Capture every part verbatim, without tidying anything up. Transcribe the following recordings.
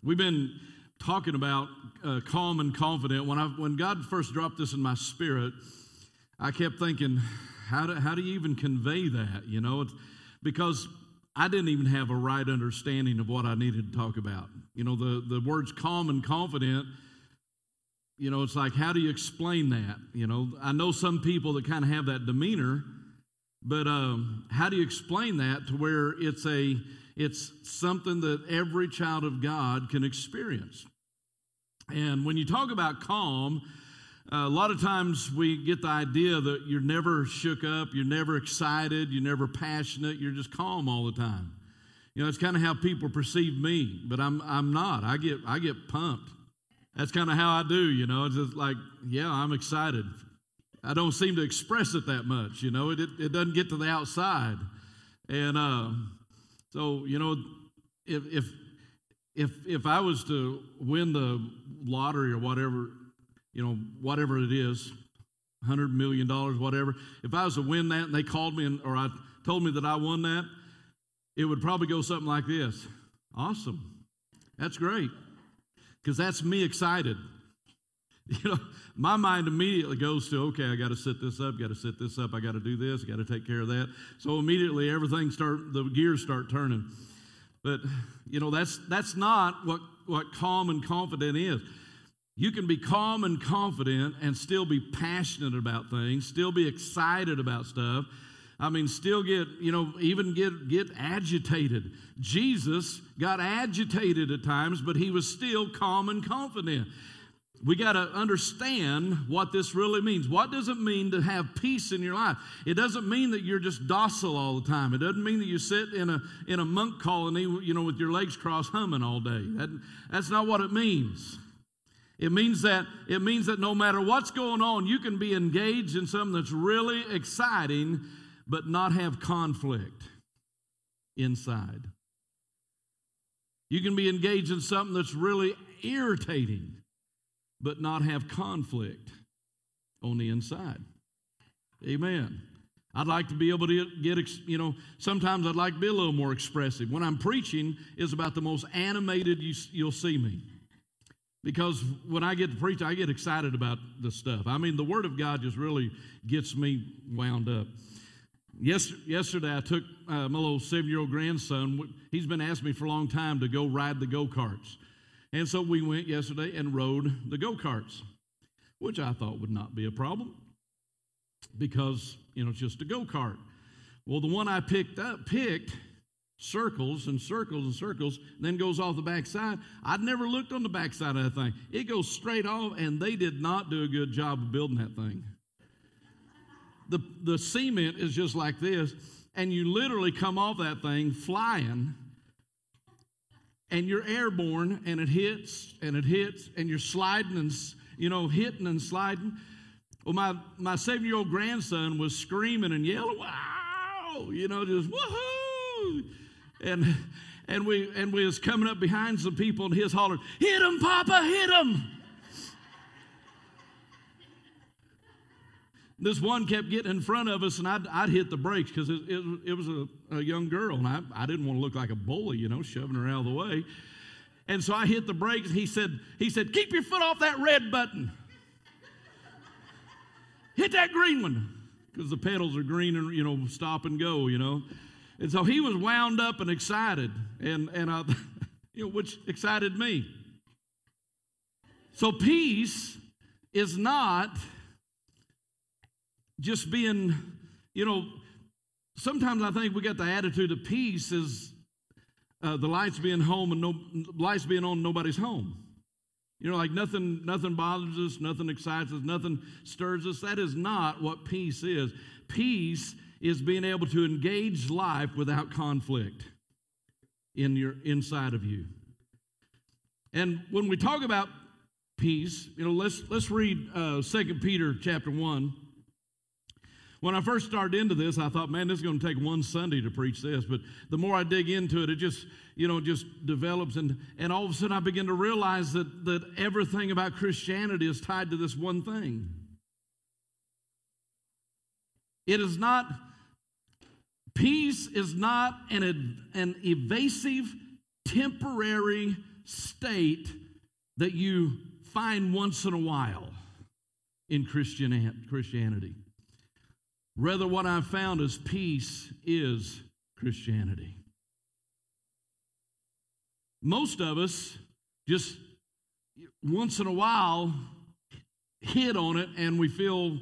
We've been talking about uh, calm and confident. When I when God first dropped this in my spirit, I kept thinking, how do how do you even convey that? You know, it's, because I didn't even have a right understanding of what I needed to talk about. You know, the the words calm and confident. You know, it's like, how do you explain that? You know, I know some people that kind of have that demeanor, but um, how do you explain that to where it's a It's something that every child of God can experience. And when you talk about calm, uh, a lot of times we get the idea that you're never shook up, you're never excited, you're never passionate, you're just calm all the time. You know, it's kind of how people perceive me, but I'm I'm not. I get I get pumped. That's kind of how I do, you know. It's just like, yeah, I'm excited. I don't seem to express it that much, you know. It it, it doesn't get to the outside. And uh So, you know, if if if if I was to win the lottery or whatever, you know, whatever it is, one hundred million dollars, whatever, if I was to win that and they called me and, or I told me that I won that, it would probably go something like this. Awesome. That's great. Because that's me excited. You know, my mind immediately goes to, okay, I got to set this up, got to set this up, I got to do this, I got to take care of that. So immediately everything start, the gears start turning. But, you know, that's that's not what, what calm and confident is. You can be calm and confident and still be passionate about things, still be excited about stuff. I mean, still get, you know, even get, get agitated. Jesus got agitated at times, but he was still calm and confident. We got to understand what this really means. What does it mean to have peace in your life? It doesn't mean that you're just docile all the time. It doesn't mean that you sit in a in a monk colony, you know, with your legs crossed humming all day. That, that's not what it means. It means that it means that no matter what's going on, you can be engaged in something that's really exciting, but not have conflict inside. You can be engaged in something that's really irritating, but not have conflict on the inside. Amen. I'd like to be able to get, you know, sometimes I'd like to be a little more expressive. When I'm preaching, it's about the most animated you, you'll see me. Because when I get to preach, I get excited about the stuff. I mean, the Word of God just really gets me wound up. Yes, yesterday I took uh, my little seven-year-old grandson. He's been asking me for a long time to go ride the go-karts. And so we went yesterday and rode the go-karts, which I thought would not be a problem because, you know, it's just a go-kart. Well, the one I picked up picked circles and circles and circles, and then goes off the backside. I'd never looked on the backside of that thing. It goes straight off, and they did not do a good job of building that thing. The, the cement is just like this, and you literally come off that thing flying, and you're airborne, and it hits, and it hits, and you're sliding and, you know, hitting and sliding. Well, my, my seven-year-old grandson was screaming and yelling, wow, you know, just woohoo. And and we and we was coming up behind some people, and his hollering, hit him, Papa, hit him. This one kept getting in front of us, and I'd, I'd hit the brakes because it, it, it was a, a young girl, and I, I didn't want to look like a bully, you know, shoving her out of the way. And so I hit the brakes, and he said, he said, keep your foot off that red button. Hit that green one, because the pedals are green and, you know, stop and go, you know. And so he was wound up and excited, and, and I, you know, which excited me. So peace is not just being, you know, sometimes I think we got the attitude of peace is uh, the lights being home and no lights being on, nobody's home. You know, like nothing, nothing bothers us, nothing excites us, nothing stirs us. That is not what peace is. Peace is being able to engage life without conflict in your inside of you. And when we talk about peace, you know, let's let's read uh, Second Peter chapter one. When I first started into this, I thought, man, this is going to take one Sunday to preach this. But the more I dig into it, it just, you know, just develops. And, and all of a sudden I begin to realize that, that everything about Christianity is tied to this one thing. It is not, peace is not an, an evasive, temporary state that you find once in a while in Christian, Christianity. Rather, what I've found is peace is Christianity. Most of us just once in a while hit on it and we feel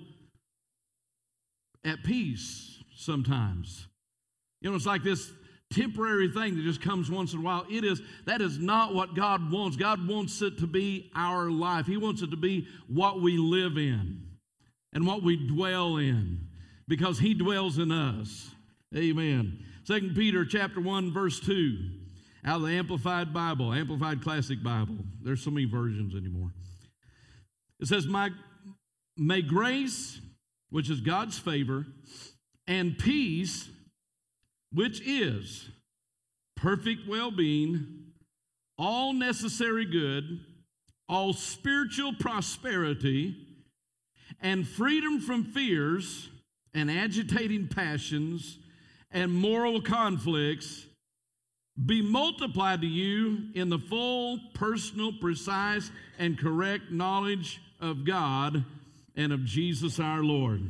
at peace sometimes. You know, it's like this temporary thing that just comes once in a while. It is, that is not what God wants. God wants it to be our life. He wants it to be what we live in and what we dwell in, because He dwells in us. Amen. Second Peter chapter one, verse two, out of the Amplified Bible, Amplified Classic Bible. There's so many versions anymore. It says, My, may grace, which is God's favor, and peace, which is perfect well-being, all necessary good, all spiritual prosperity, and freedom from fears and agitating passions and moral conflicts be multiplied to you in the full, personal, precise, and correct knowledge of God and of Jesus our Lord.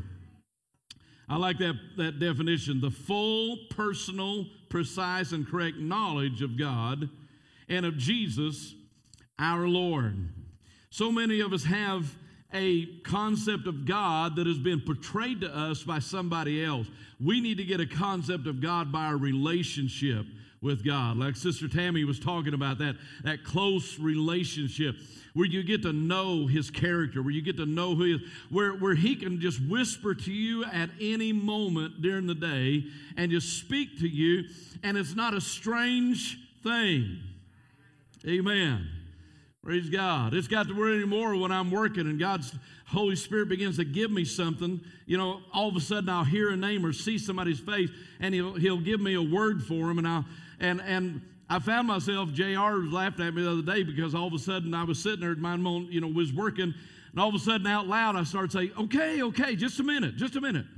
I like that, that definition, the full, personal, precise, and correct knowledge of God and of Jesus our Lord. So many of us have a concept of God that has been portrayed to us by somebody else. We need to get a concept of God by our relationship with God. Like Sister Tammy was talking about, that, that close relationship where you get to know His character, where you get to know who He is, where, where He can just whisper to you at any moment during the day and just speak to you, and it's not a strange thing. Amen. Praise God. It's got to worry anymore when I'm working and God's Holy Spirit begins to give me something. You know, all of a sudden I'll hear a name or see somebody's face, and He'll, he'll give me a word for them, and I'll, and, and I found myself, J R was laughing at me the other day because all of a sudden I was sitting there, my moment, you know, was working, and all of a sudden out loud I started saying, okay, okay, just a minute, just a minute.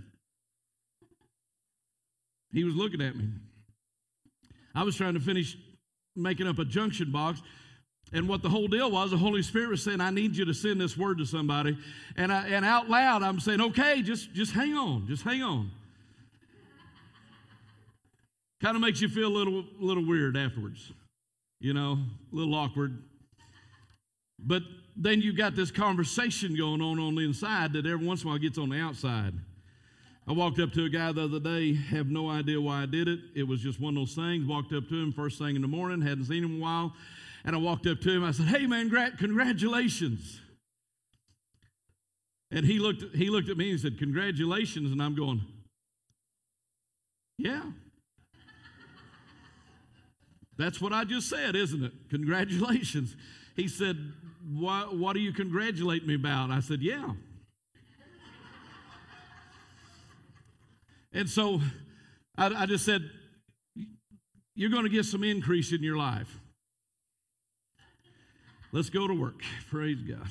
He was looking at me. I was trying to finish making up a junction box, and what the whole deal was, the Holy Spirit was saying, I need you to send this word to somebody. And I, and out loud I'm saying, okay, just, just hang on, just hang on. Kind of makes you feel a little, little weird afterwards, you know, a little awkward. But then you got this conversation going on on the inside that every once in a while gets on the outside. I walked up to a guy the other day, have no idea why I did it. It was just one of those things. Walked up to him first thing in the morning, hadn't seen him in a while. And I walked up to him, I said, hey man, congratulations. And he looked, he looked at me and said, congratulations. And I'm going, yeah. That's what I just said, isn't it? Congratulations. He said, what, what do you congratulate me about? I said, yeah. And so I, I just said, you're going to get some increase in your life. Let's go to work. Praise God.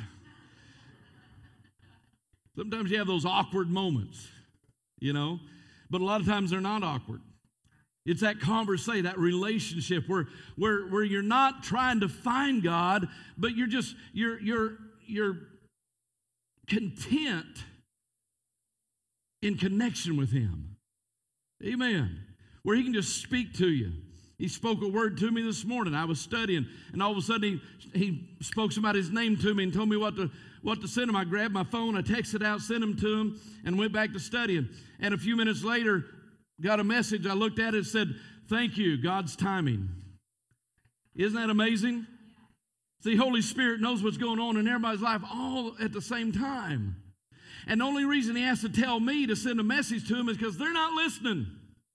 Sometimes you have those awkward moments, you know, but a lot of times they're not awkward. It's that conversation, that relationship where, where, where you're not trying to find God, but you're just, you're, you're, you're content in connection with Him. Amen. Where He can just speak to you. He spoke a word to me this morning. I was studying, and all of a sudden he, he spoke somebody's name to me and told me what to, what to send him. I grabbed my phone, I texted out, sent him to him, and went back to studying. And a few minutes later, got a message. I looked at it and said, thank you, God's timing. Isn't that amazing? See, Holy Spirit knows what's going on in everybody's life all at the same time. And the only reason He has to tell me to send a message to them is because they're not listening.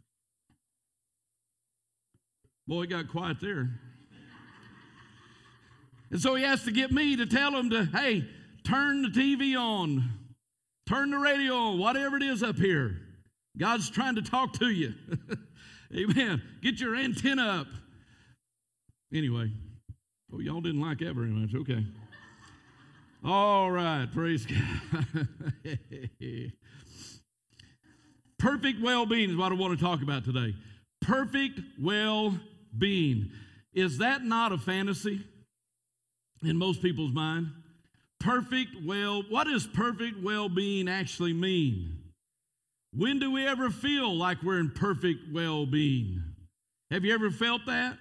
Boy, it got quiet there. And so He has to get me to tell them to, hey, turn the T V on, turn the radio on, whatever it is up here. God's trying to talk to you. Amen. Get your antenna up. Anyway, oh, y'all didn't like that very much. Okay. All right. Praise God. Perfect well-being is what I want to talk about today. Perfect well-being. Is that not a fantasy? in most people's mind. Perfect well, what does perfect well-being actually mean? When do we ever feel like we're in perfect well-being? Have you ever felt that?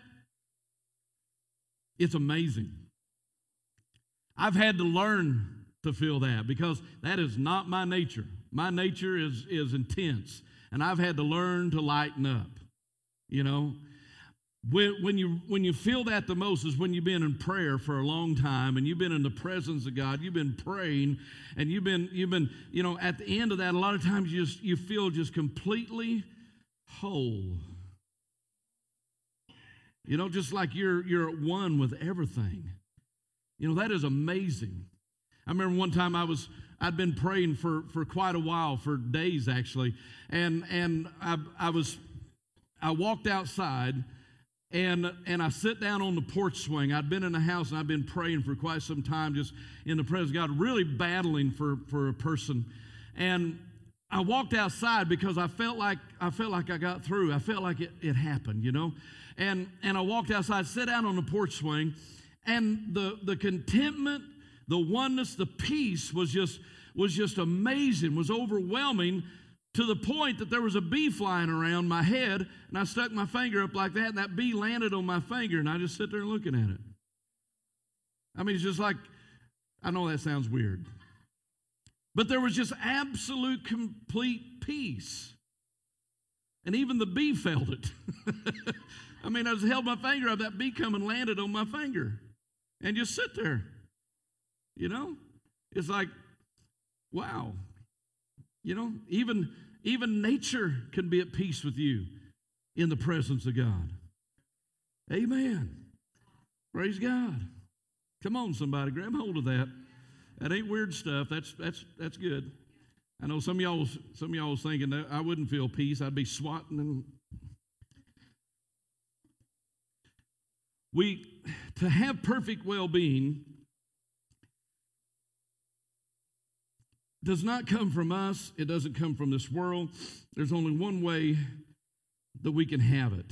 It's amazing. I've had to learn to feel that because that is not my nature. My nature is, is intense, and I've had to learn to lighten up. You know, when, when you when you feel that the most is when you've been in prayer for a long time and you've been in the presence of God. You've been praying, and you've been you've been you know at the end of that, a lot of times you just you feel just completely whole. You know, just like you're you're at one with everything. You know, that is amazing. I remember one time I was I'd been praying for for quite a while, for days actually, and and I I was I walked outside. And and I sit down on the porch swing. I'd been in the house and I'd been praying for quite some time, just in the presence of God, really battling for, for a person. And I walked outside because I felt like I felt like I got through. I felt like it, it happened, you know. And and I walked outside, sat down on the porch swing, and the the contentment, the oneness, the peace was just was just amazing, was overwhelming. To the point that there was a bee flying around my head, and I stuck my finger up like that, and that bee landed on my finger, and I just sit there looking at it. I mean, it's just like, I know that sounds weird, but there was just absolute, complete peace. And even the bee felt it. I mean, I just held my finger up, that bee come and landed on my finger, and just sit there. You know? It's like, wow. You know, even, even nature can be at peace with you in the presence of God. Amen. Praise God. Come on, somebody, grab hold of that. That ain't weird stuff. That's that's that's good. I know some of y'all was, some of y'all was thinking that I wouldn't feel peace. I'd be swatting and we to have perfect well-being does not come from us. It doesn't come from this world. There's only one way that we can have it.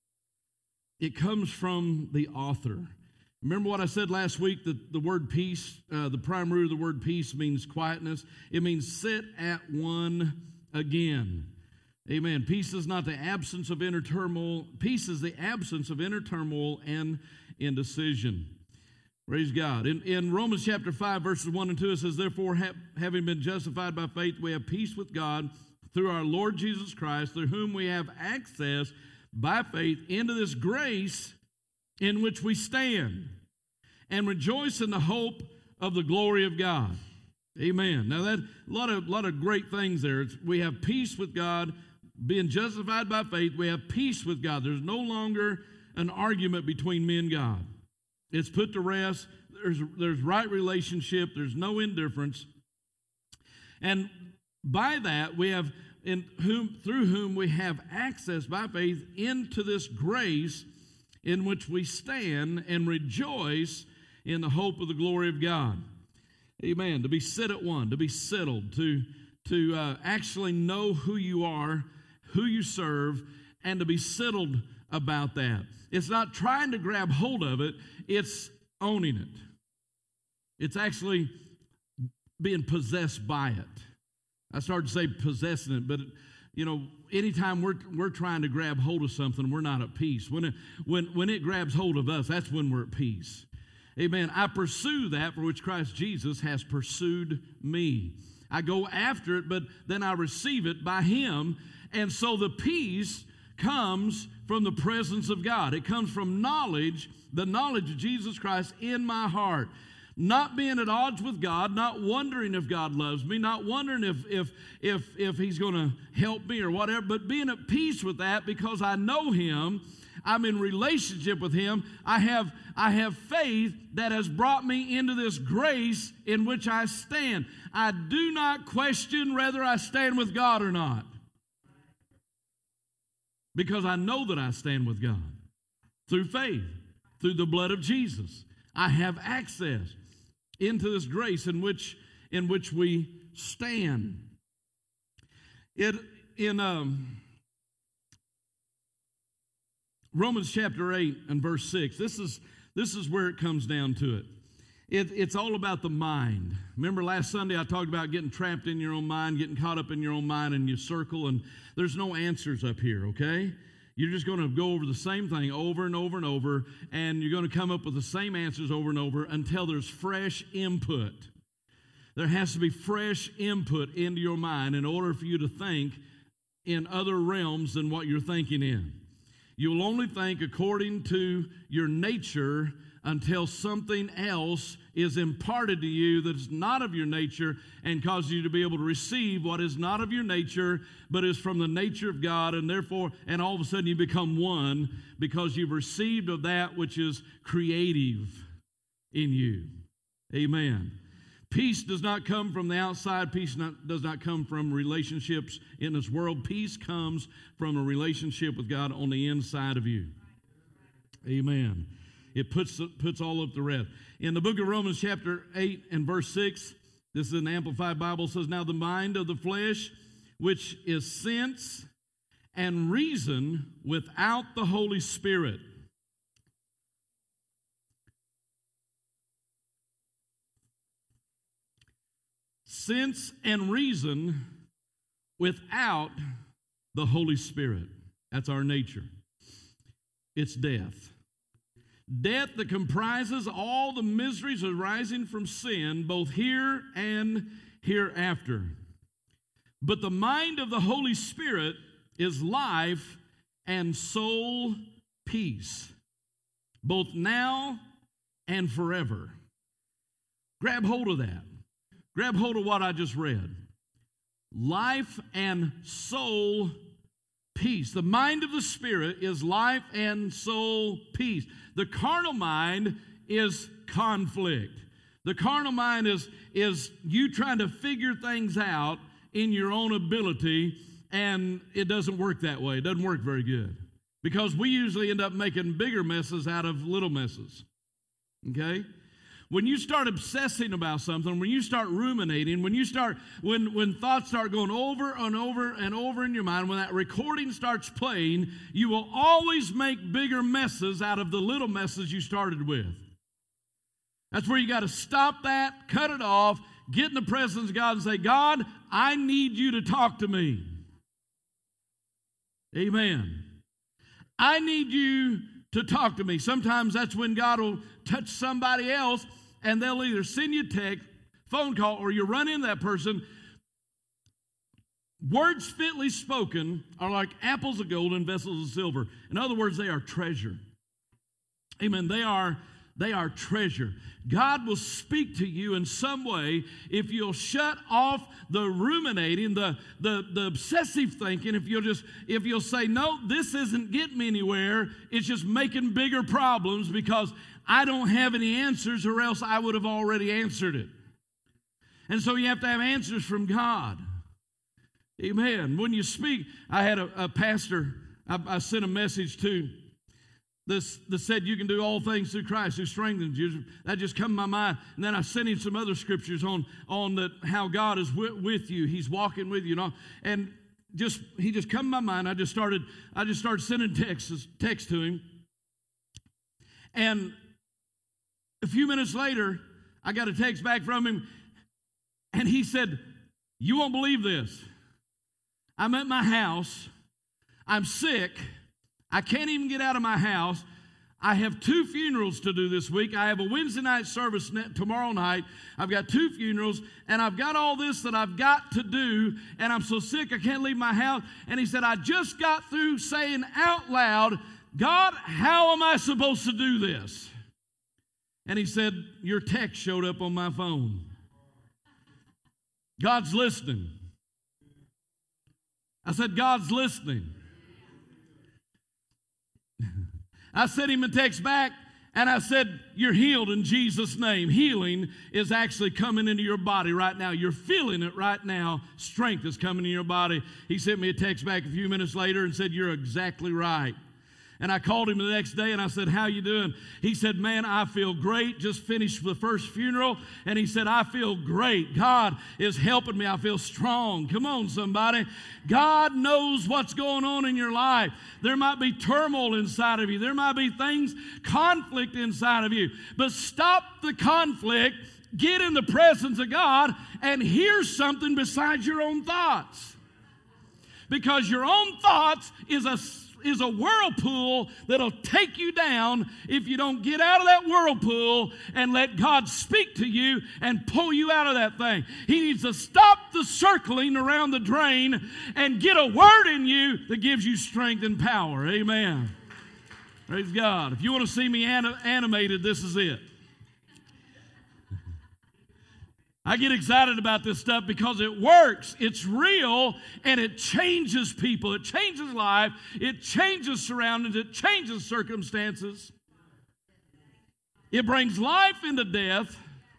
It comes from the author. Remember what I said last week, that the word peace, uh, the prime root of the word peace means quietness. It means sit at one again. Amen. Peace is not the absence of inner turmoil. Peace is the absence of inner turmoil and indecision. Praise God. In, in Romans chapter five, verses one and two, it says, therefore, ha- having been justified by faith, we have peace with God through our Lord Jesus Christ, through whom we have access by faith into this grace in which we stand and rejoice in the hope of the glory of God. Amen. Now, that a lot of, lot of great things there. It's, we have peace with God, being justified by faith. We have peace with God. There's no longer an argument between me and God. It's put to rest. There's, there's right relationship. There's no indifference. And by that, we have, in whom, through whom we have access by faith into this grace in which we stand and rejoice in the hope of the glory of God. Amen. To be set at one, to be settled, to, to uh, actually know who you are, who you serve, and to be settled about that. It's not trying to grab hold of it, it's owning it. It's actually being possessed by it. I started to say possessing it, but you know, anytime we're we're trying to grab hold of something, we're not at peace. When it, when when it grabs hold of us, that's when we're at peace. Amen. I pursue that for which Christ Jesus has pursued me. I go after it, but then I receive it by Him, and so the peace comes from the presence of God. It comes from knowledge, the knowledge of Jesus Christ in my heart. Not being at odds with God, not wondering if God loves me, not wondering if if if if He's going to help me or whatever, but being at peace with that because I know Him. I'm in relationship with Him. I have I have faith that has brought me into this grace in which I stand. I do not question whether I stand with God or not, because I know that I stand with God through faith, through the blood of Jesus. I have access into this grace in which in which we stand. It in um, Romans chapter eight and verse six. This is this is where it comes down to it. It, it's all about the mind. Remember last Sunday I talked about getting trapped in your own mind, getting caught up in your own mind, and you circle, and there's no answers up here, okay? You're just going to go over the same thing over and over and over, and you're going to come up with the same answers over and over until there's fresh input. There has to be fresh input into your mind in order for you to think in other realms than what you're thinking in. You will only think according to your nature until something else is imparted to you that is not of your nature and causes you to be able to receive what is not of your nature but is from the nature of God, and therefore, and all of a sudden you become one because you've received of that which is creative in you. Amen. Peace does not come from the outside. Peace not, does not come from relationships in this world. Peace comes from a relationship with God on the inside of you. Amen. It puts, puts all up the rest. In the book of Romans chapter eight and verse six, this is an Amplified Bible, says, now the mind of the flesh, which is sense and reason without the Holy Spirit. Sense and reason without the Holy Spirit. That's our nature. It's death. Death that comprises all the miseries arising from sin, both here and hereafter. But the mind of the Holy Spirit is life and soul peace, both now and forever. Grab hold of that. Grab hold of what I just read. Life and soul peace. The mind of the Spirit is life and soul peace. The carnal mind is conflict. The carnal mind is, is you trying to figure things out in your own ability, and it doesn't work that way. It doesn't work very good. Because we usually end up making bigger messes out of little messes. Okay? When you start obsessing about something, when you start ruminating, when you start, when, when thoughts start going over and over and over in your mind, when that recording starts playing, you will always make bigger messes out of the little messes you started with. That's where you got to stop that, cut it off, get in the presence of God and say, God, I need you to talk to me. Amen. I need you to talk to me. Sometimes that's when God will touch somebody else, and they'll either send you a text, phone call, or you run into that person. Words fitly spoken are like apples of gold in vessels of silver. In other words, they are treasure. Amen. They are, they are treasure. God will speak to you in some way if you'll shut off the ruminating, the, the, the obsessive thinking, if you'll just, if you'll say, no, this isn't getting me anywhere, it's just making bigger problems because I don't have any answers or else I would have already answered it. And so you have to have answers from God. Amen. When you speak, I had a, a pastor, I, I sent a message to this that said you can do all things through Christ who strengthens you. That just come to my mind. And then I sent him some other scriptures on, on the, how God is with, with you. He's walking with you. And, all, and just he just come to my mind. I just started, I just started sending texts, text to him. And a few minutes later, I got a text back from him. And he said, you won't believe this. I'm at my house. I'm sick. I can't even get out of my house. I have two funerals to do this week. I have a Wednesday night service tomorrow night. I've got two funerals, and I've got all this that I've got to do, and I'm so sick I can't leave my house. And he said, I just got through saying out loud, God, how am I supposed to do this? And he said, your text showed up on my phone. God's listening. I said, God's listening. I sent him a text back, and I said, you're healed in Jesus' name. Healing is actually coming into your body right now. You're feeling it right now. Strength is coming in your body. He sent me a text back a few minutes later and said, you're exactly right. And I called him the next day and I said, how you doing? He said, man, I feel great. Just finished the first funeral. And he said, I feel great. God is helping me. I feel strong. Come on, somebody. God knows what's going on in your life. There might be turmoil inside of you. There might be things, conflict inside of you. But stop the conflict. Get in the presence of God and hear something besides your own thoughts. Because your own thoughts is a is a whirlpool that'll take you down if you don't get out of that whirlpool and let God speak to you and pull you out of that thing. He needs to stop the circling around the drain and get a word in you that gives you strength and power. Amen. Praise God. If you want to see me anim- animated, this is it. I get excited about this stuff because it works, it's real, and it changes people. It changes life, it changes surroundings, it changes circumstances. It brings life into death.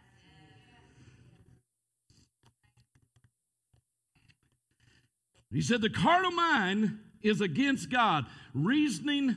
He said the carnal mind is against God. Reasoning,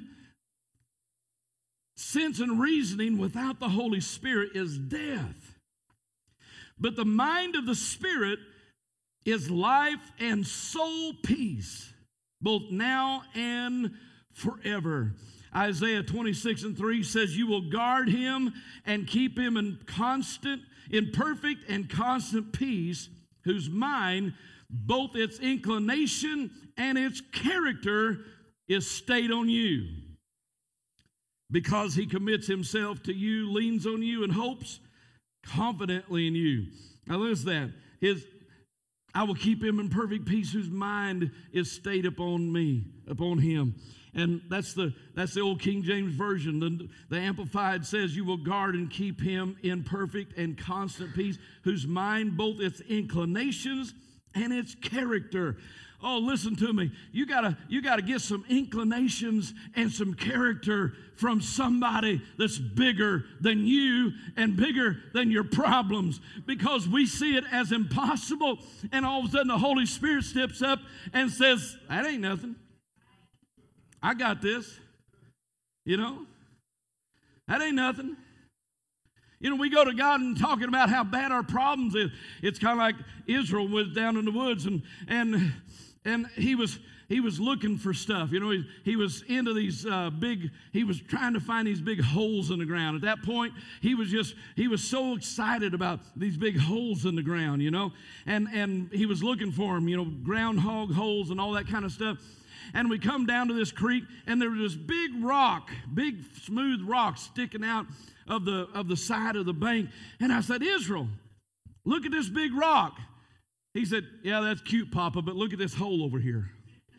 sense and reasoning without the Holy Spirit is death. But the mind of the Spirit is life and soul peace, both now and forever. Isaiah twenty-six and three says, you will guard him and keep him in constant, in perfect and constant peace, whose mind, both its inclination and its character, is stayed on you. Because he commits himself to you, leans on you, and hopes confidently in you. Now listen to that. His, I will keep him in perfect peace whose mind is stayed upon me, upon him. And that's the that's the old King James Version. The, the Amplified says, you will guard and keep him in perfect and constant peace, whose mind, both its inclinations and its character. Oh, listen to me. You gotta, you gotta get some inclinations and some character from somebody that's bigger than you and bigger than your problems, because we see it as impossible, and all of a sudden the Holy Spirit steps up and says, that ain't nothing. I got this. You know? That ain't nothing. You know, we go to God and talking about how bad our problems is. It's kind of like Israel was down in the woods, and and and he was he was looking for stuff. You know, he, he was into these uh, big, he was trying to find these big holes in the ground. At that point, he was just, he was so excited about these big holes in the ground, you know, and, and he was looking for them, you know, groundhog holes and all that kind of stuff. And we come down to this creek, and there was this big rock, big smooth rock sticking out of the of the side of the bank. And I said, Israel, look at this big rock. He said, yeah, that's cute, Papa, but look at this hole over here.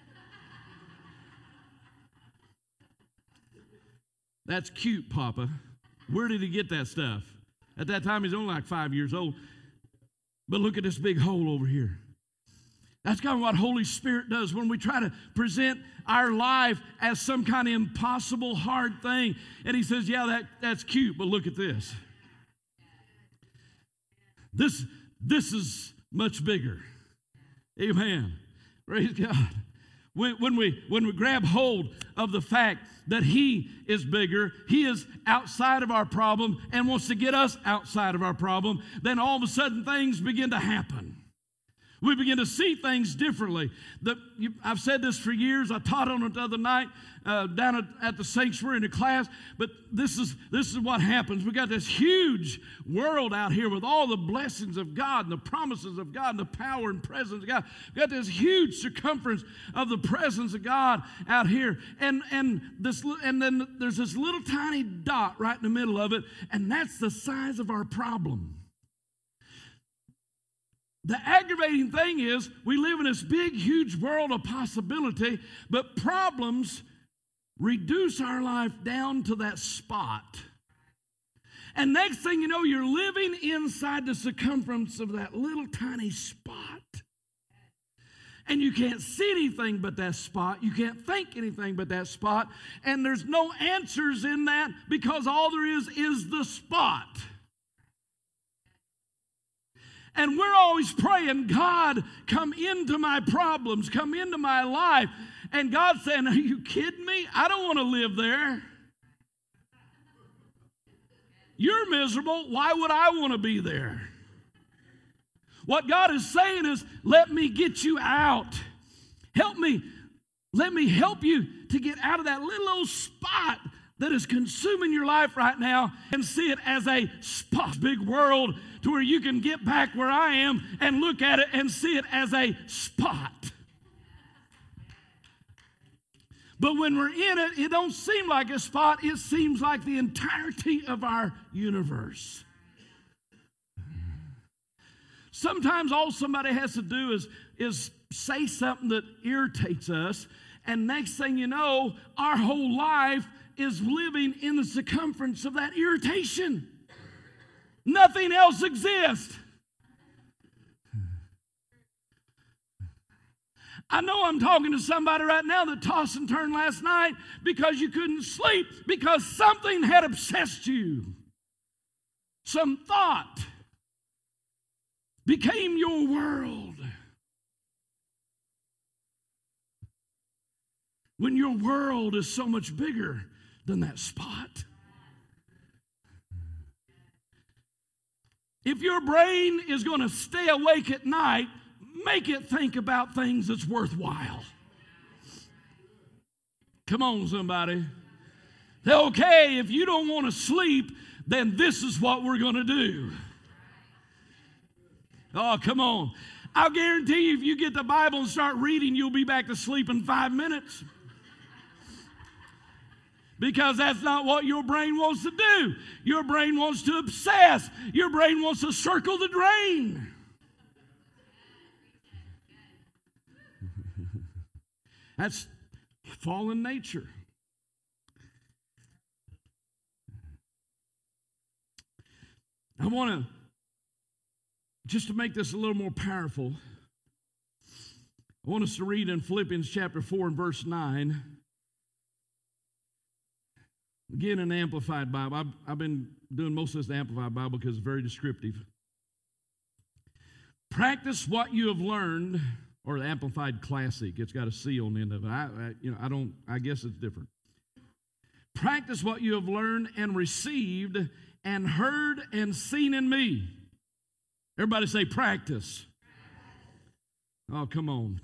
That's cute, Papa. Where did he get that stuff? At that time, he's only like five years old. But look at this big hole over here. That's kind of what Holy Spirit does when we try to present our life as some kind of impossible, hard thing. And he says, yeah, that, that's cute, but look at this. This, this is much bigger. Amen. Praise God. When, when, we, when we grab hold of the fact that he is bigger, he is outside of our problem and wants to get us outside of our problem, then all of a sudden things begin to happen. We begin to see things differently. The, you, I've said this for years. I taught on it the other night uh, down at, at the sanctuary in the class. But this is this is what happens. We got this huge world out here with all the blessings of God and the promises of God and the power and presence of God. We got this huge circumference of the presence of God out here, and and this and then there's this little tiny dot right in the middle of it, and that's the size of our problem. The aggravating thing is we live in this big, huge world of possibility, but problems reduce our life down to that spot. And next thing you know, you're living inside the circumference of that little tiny spot. And you can't see anything but that spot. You can't think anything but that spot. And there's no answers in that because all there is is the spot. And we're always praying, God, come into my problems, come into my life. And God's saying, are you kidding me? I don't want to live there. You're miserable. Why would I want to be there? What God is saying is, let me get you out. Help me. Let me help you to get out of that little old spot that is consuming your life right now and see it as a spot, big world, to where you can get back where I am and look at it and see it as a spot. But when we're in it, it don't seem like a spot. It seems like the entirety of our universe. Sometimes all somebody has to do is, is say something that irritates us, and next thing you know, our whole life is living in the circumference of that irritation. Nothing else exists. I know I'm talking to somebody right now that tossed and turned last night because you couldn't sleep because something had obsessed you. Some thought became your world. When your world is so much bigger than that spot. If your brain is going to stay awake at night, make it think about things that's worthwhile. Come on, somebody. Okay, if you don't want to sleep, then this is what we're going to do. Oh, come on. I'll guarantee you, if you get the Bible and start reading, you'll be back to sleep in five minutes. Because that's not what your brain wants to do. Your brain wants to obsess. Your brain wants to circle the drain. That's fallen nature. I want to, just to make this a little more powerful, I want us to read in Philippians chapter four and verse nine. Again, an Amplified Bible. I've, I've been doing most of this in the Amplified Bible because it's very descriptive. Practice what you have learned, or the Amplified Classic. It's got a C on the end of it. I, I, you know, I don't. I guess it's different. Practice what you have learned and received and heard and seen in me. Everybody say practice. Oh, come on.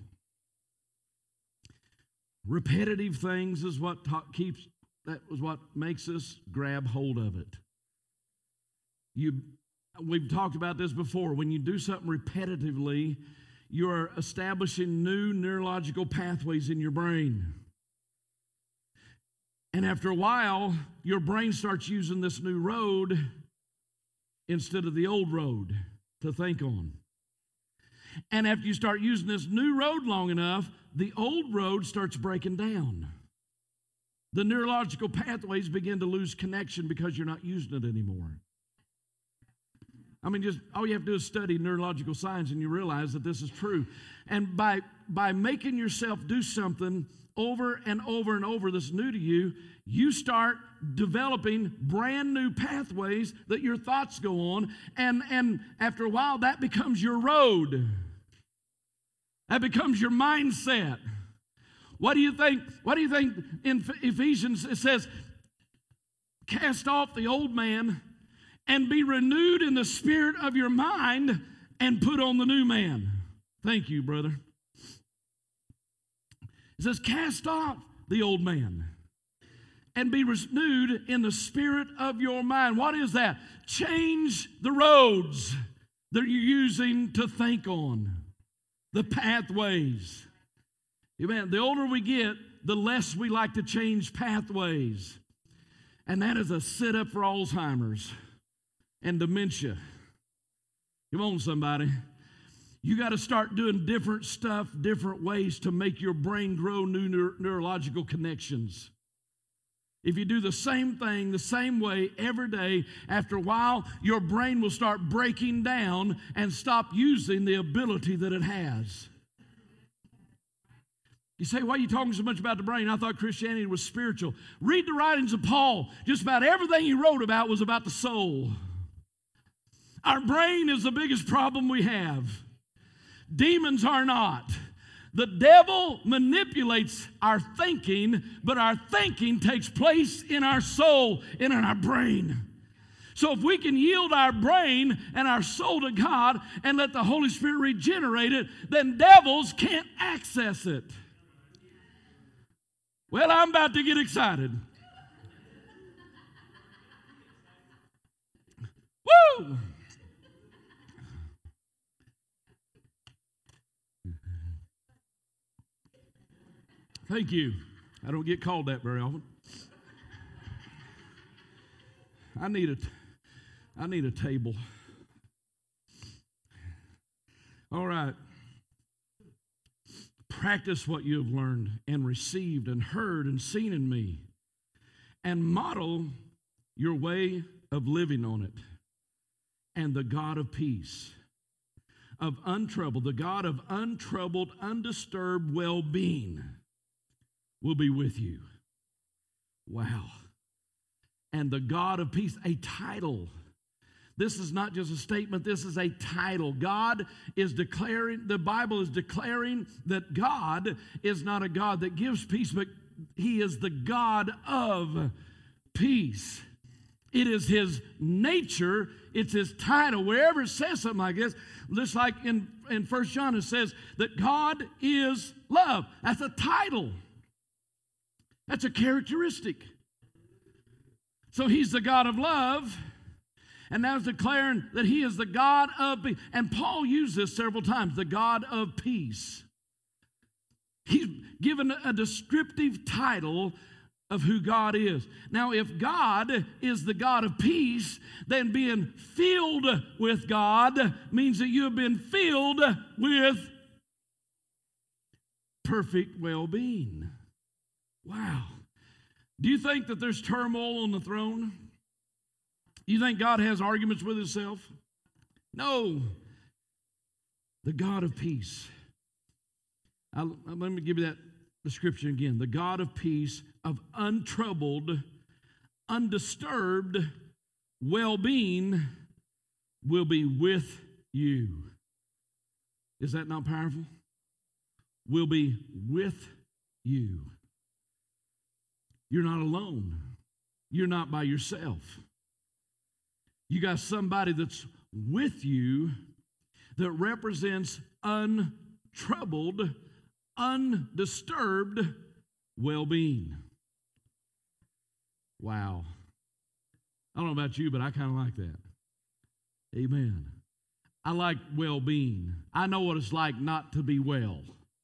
Repetitive things is what ta- keeps. That was what makes us grab hold of it. You, we've talked about this before. When you do something repetitively, you are establishing new neurological pathways in your brain. And after a while, your brain starts using this new road instead of the old road to think on. And after you start using this new road long enough, the old road starts breaking down. The neurological pathways begin to lose connection because you're not using it anymore. I mean, just all you have to do is study neurological science and you realize that this is true. And by, by making yourself do something over and over and over that's new to you, you start developing brand new pathways that your thoughts go on. And, and after a while, that becomes your road. That becomes your mindset. What do you think? What do you think in Ephesians it says, cast off the old man and be renewed in the spirit of your mind and put on the new man. Thank you, brother. It says, cast off the old man and be renewed in the spirit of your mind. What is that? Change the roads that you're using to think on, the pathways. Amen. The older we get, the less we like to change pathways. And that is a sit-up for Alzheimer's and dementia. Come on, somebody. You got to start doing different stuff, different ways to make your brain grow new neuro- neurological connections. If you do the same thing the same way every day, after a while, your brain will start breaking down and stop using the ability that it has. You say, why are you talking so much about the brain? I thought Christianity was spiritual. Read the writings of Paul. Just about everything he wrote about was about the soul. Our brain is the biggest problem we have. Demons are not. The devil manipulates our thinking, but our thinking takes place in our soul and in our brain. So if we can yield our brain and our soul to God and let the Holy Spirit regenerate it, then devils can't access it. Well, I'm about to get excited. Woo! Thank you. I don't get called that very often. I need a, I need a table. All right. Practice what you have learned and received and heard and seen in me, and model your way of living on it. And the God of peace, of untroubled, the God of untroubled, undisturbed well-being will be with you. Wow. And the God of peace, a title. This is not just a statement, this is a title. God is declaring, the Bible is declaring that God is not a God that gives peace, but He is the God of peace. It is His nature, it's His title. Wherever it says something like this, just like in, in First John it says that God is love. That's a title. That's a characteristic. So He's the God of love, and now it's declaring that He is the God of peace. And Paul used this several times, the God of peace. He's given a descriptive title of who God is. Now, if God is the God of peace, then being filled with God means that you have been filled with perfect well-being. Wow. Do you think that there's turmoil on the throne? You think God has arguments with Himself? No. The God of peace. I'll, let me give you that description again. The God of peace, of untroubled, undisturbed well-being will be with you. Is that not powerful? Will be with you. You're not alone. You're not by yourself. You got somebody that's with you that represents untroubled, undisturbed well-being. Wow. I don't know about you, but I kind of like that. Amen. I like well-being. I know what it's like not to be well.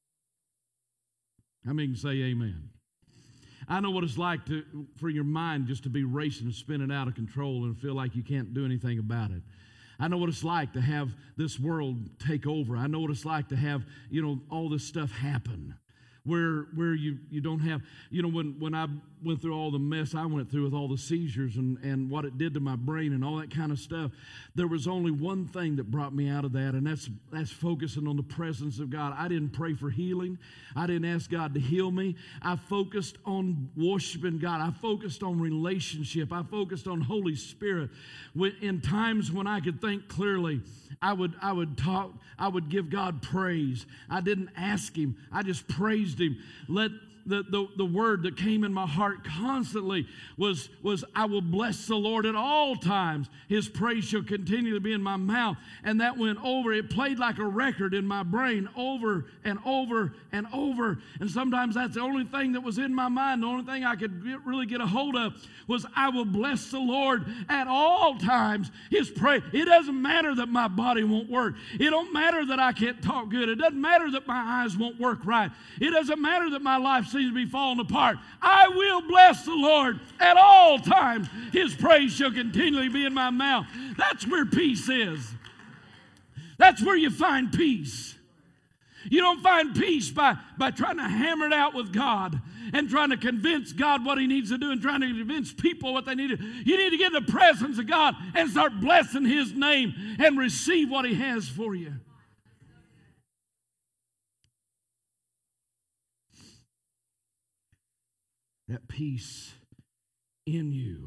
How many can say amen? I know what it's like to, for your mind just to be racing and spinning out of control and feel like you can't do anything about it. I know what it's like to have this world take over. I know what it's like to have, you know, all this stuff happen. Where where you, you don't have, you know, when, when I went through all the mess I went through with all the seizures and, and what it did to my brain and all that kind of stuff, there was only one thing that brought me out of that, and that's that's focusing on the presence of God. I didn't pray for healing. I didn't ask God to heal me. I focused on worshiping God. I focused on relationship. I focused on Holy Spirit. In times when I could think clearly, I would I would talk, I would give God praise. I didn't ask Him. I just praised Him. Let the, the, the word that came in my heart constantly was, was, I will bless the Lord at all times. His praise shall continue to be in my mouth. And that went over. It played like a record in my brain over and over and over. And sometimes that's the only thing that was in my mind. The only thing I could get, really get a hold of was I will bless the Lord at all times. His praise. It doesn't matter that my body won't work. It don't matter that I can't talk good. It doesn't matter that my eyes won't work right. It doesn't matter that my life seems to be falling apart. I will bless the Lord at all times. His praise shall continually be in my mouth. That's where peace is. That's where you find peace. You don't find peace by, by trying to hammer it out with God and trying to convince God what He needs to do and trying to convince people what they need to do. You need to get in the presence of God and start blessing His name and receive what He has for you. That peace in you.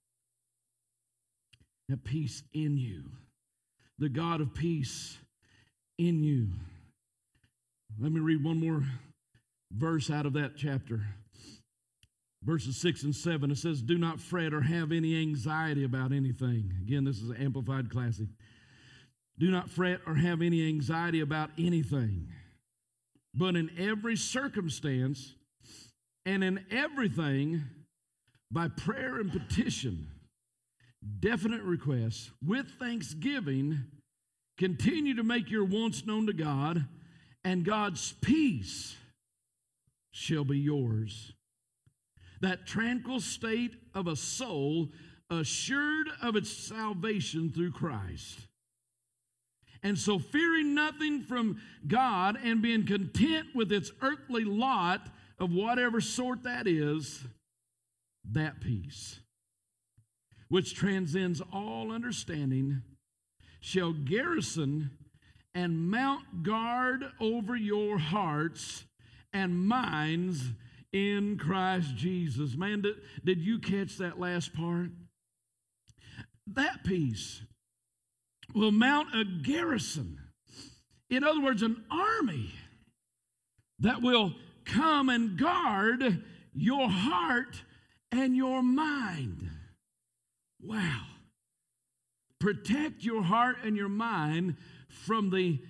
That peace in you. The God of peace in you. Let me read one more verse out of that chapter. Verses six and seven, it says, do not fret or have any anxiety about anything. Again, this is an Amplified Classic. Do not fret or have any anxiety about anything, but in every circumstance and in everything, by prayer and petition, definite requests, with thanksgiving, continue to make your wants known to God, and God's peace shall be yours. That tranquil state of a soul assured of its salvation through Christ. And so fearing nothing from God and being content with its earthly lot of whatever sort that is, that peace, which transcends all understanding, shall garrison and mount guard over your hearts and minds in Christ Jesus. Man, did, did you catch that last part? That peace will mount a garrison. In other words, an army that will come and guard your heart and your mind. Wow. Protect your heart and your mind from the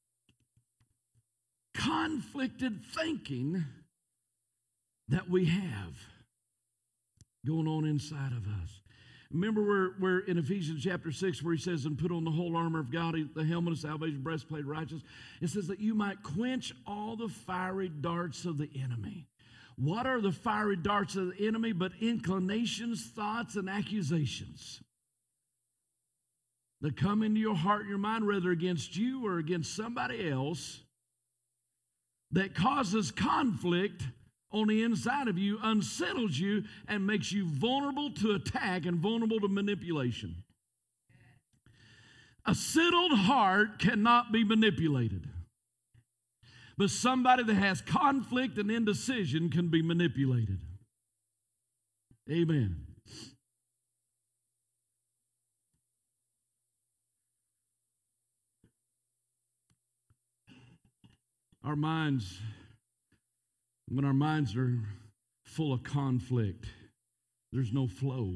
conflicted thinking that we have going on inside of us. Remember where, where in Ephesians chapter six where he says, and put on the whole armor of God, the helmet of salvation, breastplate of righteousness. It says that you might quench all the fiery darts of the enemy. What are the fiery darts of the enemy but inclinations, thoughts, and accusations that come into your heart and your mind, whether against you or against somebody else, that causes conflict on the inside of you, unsettles you, and makes you vulnerable to attack and vulnerable to manipulation. A settled heart cannot be manipulated. But somebody that has conflict and indecision can be manipulated. Amen. Our minds, when our minds are full of conflict, there's no flow.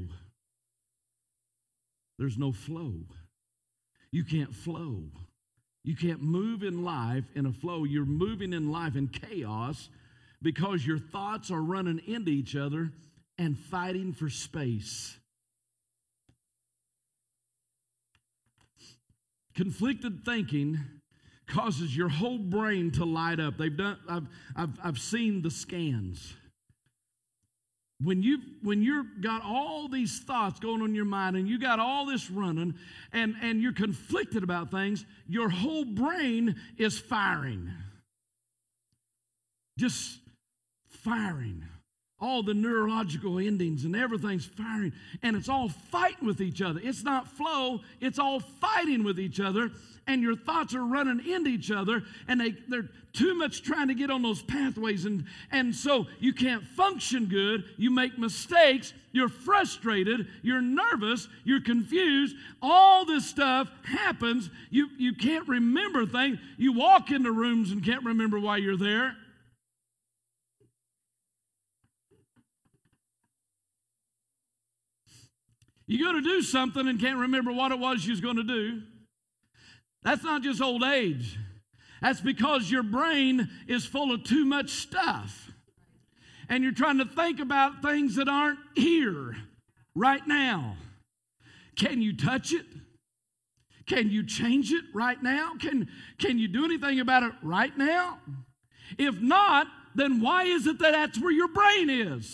There's no flow. You can't flow. You can't move in life in a flow. You're moving in life in chaos because your thoughts are running into each other and fighting for space. Conflicted thinking causes your whole brain to light up. They've done. I've I've I've seen the scans. When you when you've got all these thoughts going on in your mind and you got all this running and, and you're conflicted about things, your whole brain is firing. Just firing. All the neurological endings and everything's firing. And it's all fighting with each other. It's not flow, it's all fighting with each other. And your thoughts are running into each other, and they, they're too much trying to get on those pathways, and, and so you can't function good, you make mistakes, you're frustrated, you're nervous, you're confused, all this stuff happens, you, you can't remember things, you walk into rooms and can't remember why you're there. You go to do something and can't remember what it was you was going to do. That's not just old age. That's because your brain is full of too much stuff. And you're trying to think about things that aren't here right now. Can you touch it? Can you change it right now? Can, can you do anything about it right now? If not, then why is it that that's where your brain is?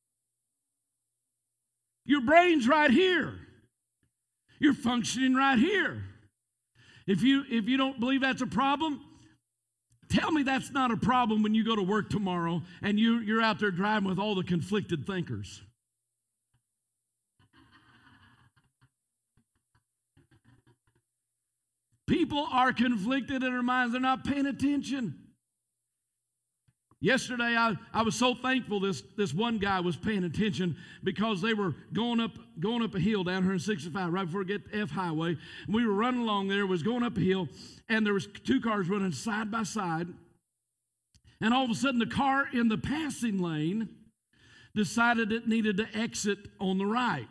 Your brain's right here. You're functioning right here. If you, if you don't believe that's a problem, tell me that's not a problem when you go to work tomorrow and you, you're out there driving with all the conflicted thinkers. People are conflicted in their minds. They're not paying attention. Yesterday, I, I was so thankful this, this one guy was paying attention because they were going up going up a hill down here in sixty-five right before we get to F Highway. And we were running along there, was going up a hill, and there was two cars running side by side. And all of a sudden, the car in the passing lane decided it needed to exit on the right.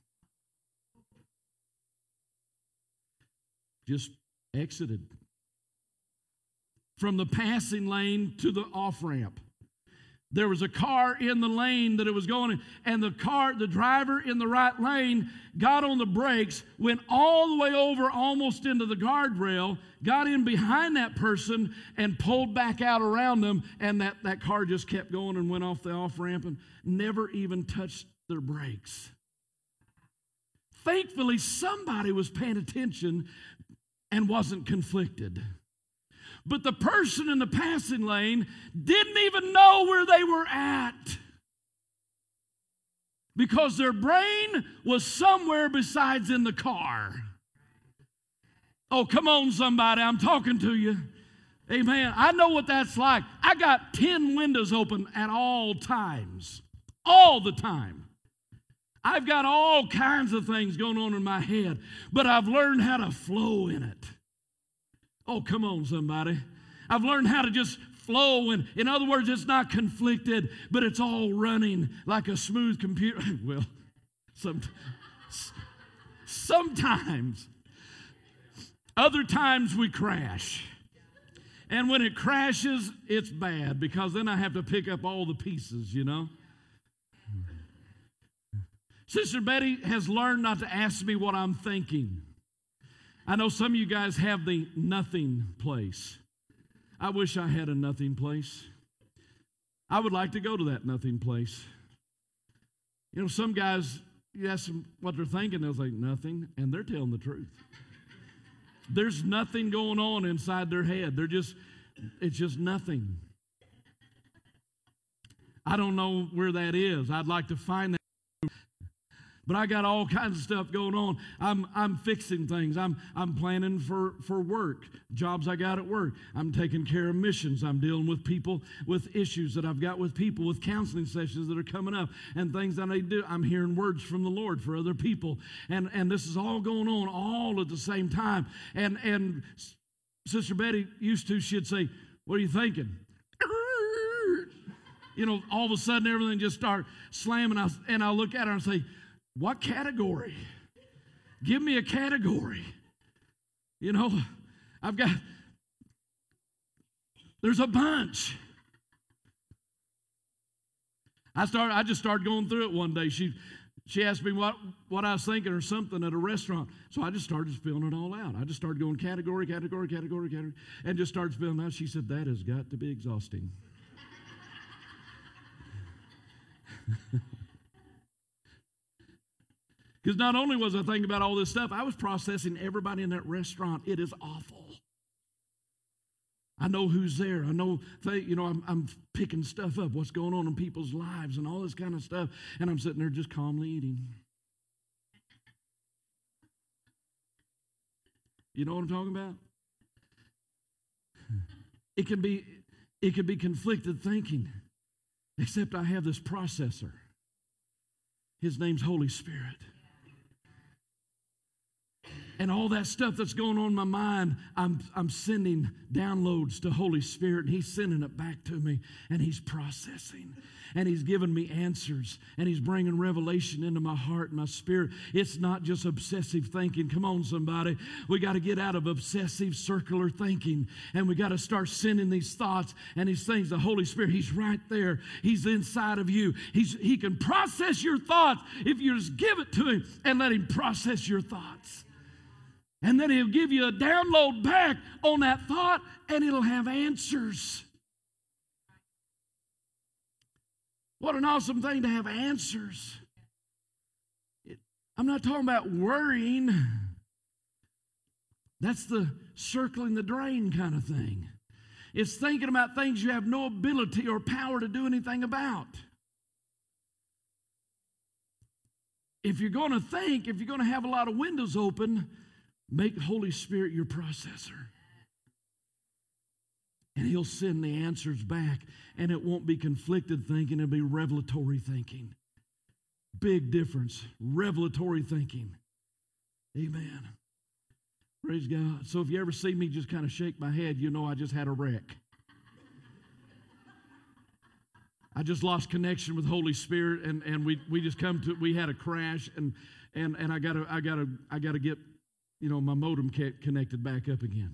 Just exited from the passing lane to the off-ramp. There was a car in the lane that it was going in, and the car, the driver in the right lane got on the brakes, went all the way over almost into the guardrail, got in behind that person and pulled back out around them, and that, that car just kept going and went off the off-ramp and never even touched their brakes. Thankfully, somebody was paying attention and wasn't conflicted. But the person in the passing lane didn't even know where they were at because their brain was somewhere besides in the car. Oh, come on, somebody. I'm talking to you. Amen. I know what that's like. I got ten windows open at all times. All the time. I've got all kinds of things going on in my head, but I've learned how to flow in it. Oh, come on, somebody. I've learned how to just flow. And in other words, it's not conflicted, but it's all running like a smooth computer. Well, some, sometimes. Other times we crash. And when it crashes, it's bad because then I have to pick up all the pieces, you know. Sister Betty has learned not to ask me what I'm thinking. I know some of you guys have the nothing place. I wish I had a nothing place. I would like to go to that nothing place. You know, some guys, you ask them what they're thinking, they'll say nothing, and they're telling the truth. There's nothing going on inside their head. They're just, it's just nothing. I don't know where that is. I'd like to find that. But I got all kinds of stuff going on. I'm I'm fixing things. I'm I'm planning for, for work, jobs I got at work. I'm taking care of missions. I'm dealing with people with issues that I've got with people, with counseling sessions that are coming up and things that I need to do. I'm hearing words from the Lord for other people. And and this is all going on all at the same time. And and Sister Betty used to, she'd say, "What are you thinking?" You know, all of a sudden everything just start slamming. I, and I look at her and say, "What category? Give me a category." You know, I've got, there's a bunch. I started, I just started going through it one day. She she asked me what, what I was thinking or something at a restaurant. So I just started spilling it all out. I just started going category, category, category, category, and just started spilling it out. She said, "That has got to be exhausting." Because not only was I thinking about all this stuff, I was processing everybody in that restaurant. It is awful. I know who's there. I know, they, you know, I'm, I'm picking stuff up, what's going on in people's lives and all this kind of stuff. And I'm sitting there just calmly eating. You know what I'm talking about? It can be, it can be conflicted thinking, except I have this processor. His name's Holy Spirit. And all that stuff that's going on in my mind, I'm, I'm sending downloads to Holy Spirit, and He's sending it back to me, and He's processing, and He's giving me answers, and He's bringing revelation into my heart and my spirit. It's not just obsessive thinking. Come on, somebody. We got to get out of obsessive circular thinking, and we got to start sending these thoughts and these things. The Holy Spirit, He's right there. He's inside of you. He's, he can process your thoughts if you just give it to Him and let Him process your thoughts. And then He'll give you a download back on that thought, and it'll have answers. What an awesome thing to have answers. I'm not talking about worrying. That's the circling the drain kind of thing. It's thinking about things you have no ability or power to do anything about. If you're going to think, if you're going to have a lot of windows open, make Holy Spirit your processor. And He'll send the answers back. And it won't be conflicted thinking. It'll be revelatory thinking. Big difference. Revelatory thinking. Amen. Praise God. So if you ever see me just kind of shake my head, you know I just had a wreck. I just lost connection with Holy Spirit, and, and we we just come to we had a crash, and and and I gotta I gotta I gotta get you know my modem connected back up again.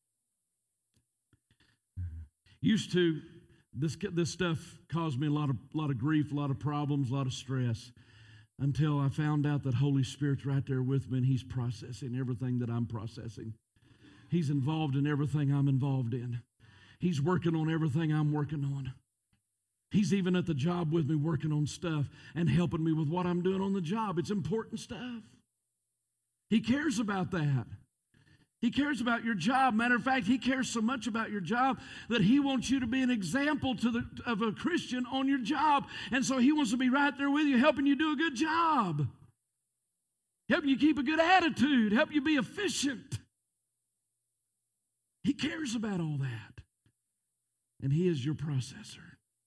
Used to this this stuff caused me a lot of lot of grief, a lot of problems, a lot of stress, until I found out that Holy Spirit's right there with me, and He's processing everything that I'm processing. He's involved in everything I'm involved in. He's working on everything I'm working on. He's even at the job with me working on stuff and helping me with what I'm doing on the job. It's important stuff. He cares about that. He cares about your job. Matter of fact, He cares so much about your job that He wants you to be an example to the, of a Christian on your job. And so He wants to be right there with you, helping you do a good job, helping you keep a good attitude, help you be efficient. He cares about all that. And He is your processor.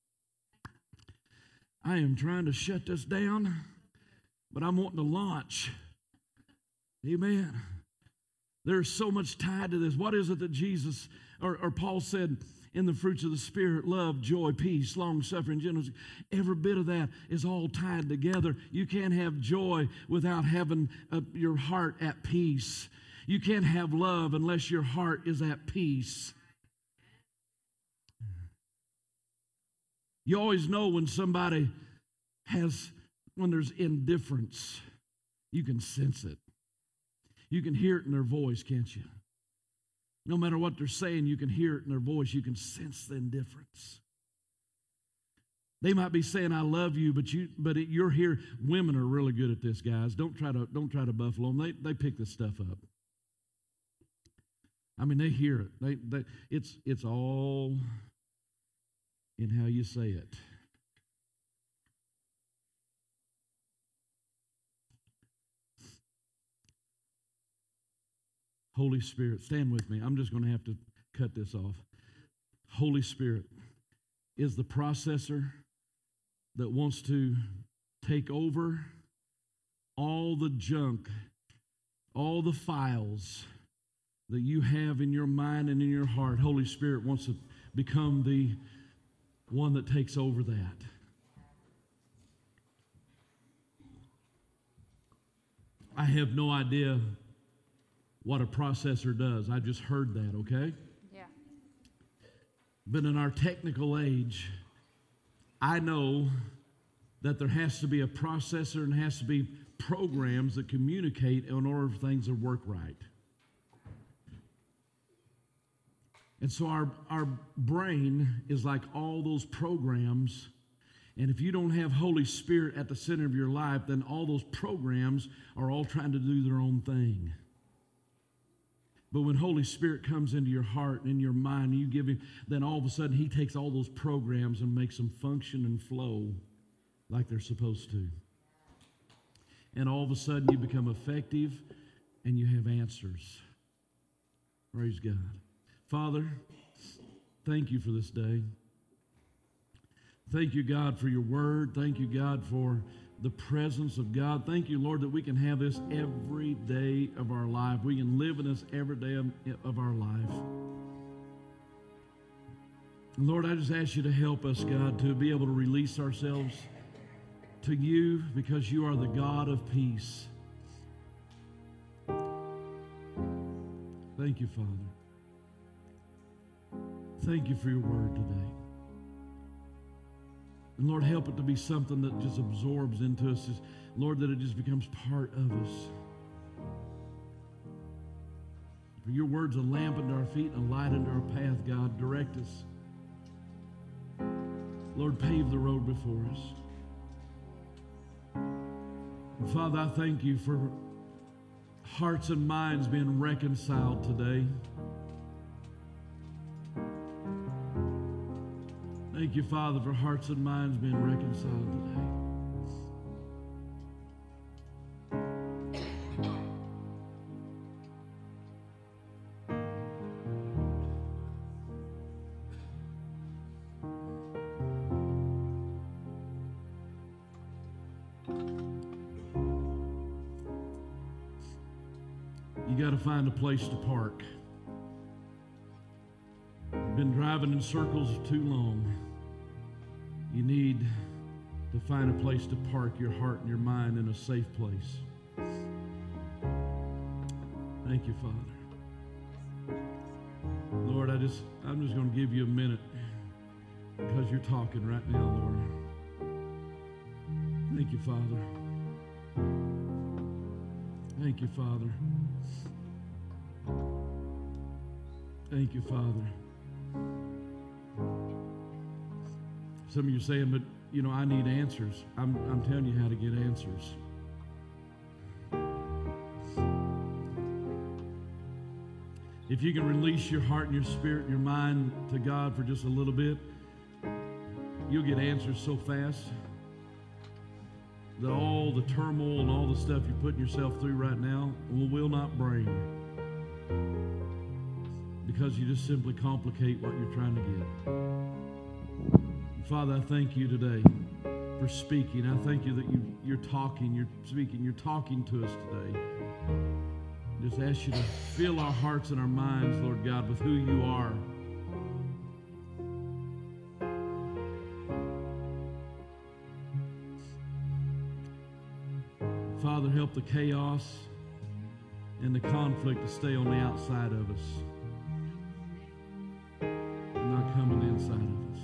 I am trying to shut this down, but I'm wanting to launch. Amen. There's so much tied to this. What is it that Jesus, or, or Paul said in the fruits of the Spirit, love, joy, peace, long-suffering, gentleness. Every bit of that is all tied together. You can't have joy without having uh, your heart at peace. You can't have love unless your heart is at peace. You always know when somebody has, when there's indifference, you can sense it. You can hear it in their voice, can't you? No matter what they're saying, you can hear it in their voice. You can sense the indifference. They might be saying, I love you, but you, but it, you're here. Women are really good at this, guys. Don't try to, don't try to buffalo them. They, they pick this stuff up. I mean, they hear it. They, they, it's, it's all in how you say it. Holy Spirit, stand with me. I'm just going to have to cut this off. Holy Spirit is the processor that wants to take over all the junk, all the files that you have in your mind and in your heart. Holy Spirit wants to become the one that takes over that. I have no idea what a processor does. I just heard that, okay? Yeah. But in our technical age, I know that there has to be a processor and has to be programs that communicate in order for things to work right. And so our, our brain is like all those programs, and if you don't have Holy Spirit at the center of your life, then all those programs are all trying to do their own thing. But when Holy Spirit comes into your heart and in your mind, and you give Him, then all of a sudden He takes all those programs and makes them function and flow like they're supposed to. And all of a sudden you become effective and you have answers. Praise God. Father, thank you for this day. Thank you, God, for your word. Thank you, God, for the presence of God. Thank you, Lord, that we can have this every day of our life. We can live in this every day of, of our life. And Lord, I just ask you to help us, God, to be able to release ourselves to you because you are the God of peace. Thank you, Father. Thank you for your word today. And Lord, help it to be something that just absorbs into us. Lord, that it just becomes part of us. For your word's a lamp unto our feet and a light unto our path, God. Direct us. Lord, pave the road before us. And Father, I thank you for hearts and minds being reconciled today. Thank you, Father, for hearts and minds being reconciled today. You got to find a place to park. You've been driving in circles too long. You need to find a place to park your heart and your mind in a safe place. Thank you, Father. Lord, I just, I'm just going to give you a minute because you're talking right now, Lord. Thank you, Father. Thank you, Father. Thank you, Father. Some of you are saying, but, you know, I need answers. I'm, I'm telling you how to get answers. If you can release your heart and your spirit and your mind to God for just a little bit, you'll get answers so fast that all the turmoil and all the stuff you're putting yourself through right now will, will not bring, because you just simply complicate what you're trying to get. Father, I thank you today for speaking. I thank you that you, you're talking, you're speaking, you're talking to us today. Just ask you to fill our hearts and our minds, Lord God, with who you are. Father, help the chaos and the conflict to stay on the outside of us and not come on the inside of us.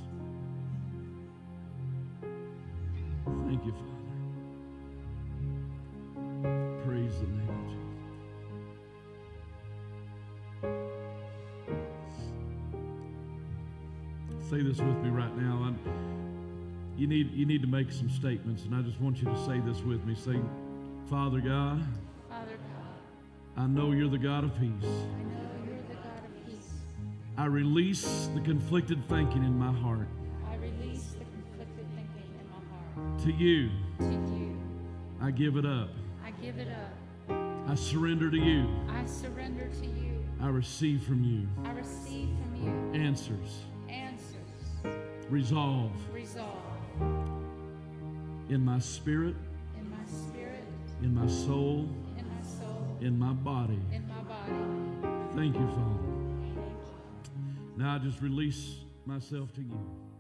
Thank you, Father. Praise the name of Jesus. Say this with me right now. I, you need you need to make some statements, and I just want you to say this with me. Say, Father God, Father God, I know you're the God of peace. I know you're the God of peace. I release the conflicted thinking in my heart. I release the conflicted thinking in my heart. To you, To you, I give it up. I give it up. I surrender to you. I surrender to you. I receive from you I receive from you answers, answers, resolve resolve in my spirit, in my spirit, in my soul, in my soul, in my body. in my body. Thank you, Father. Thank you. Now I just release myself to you.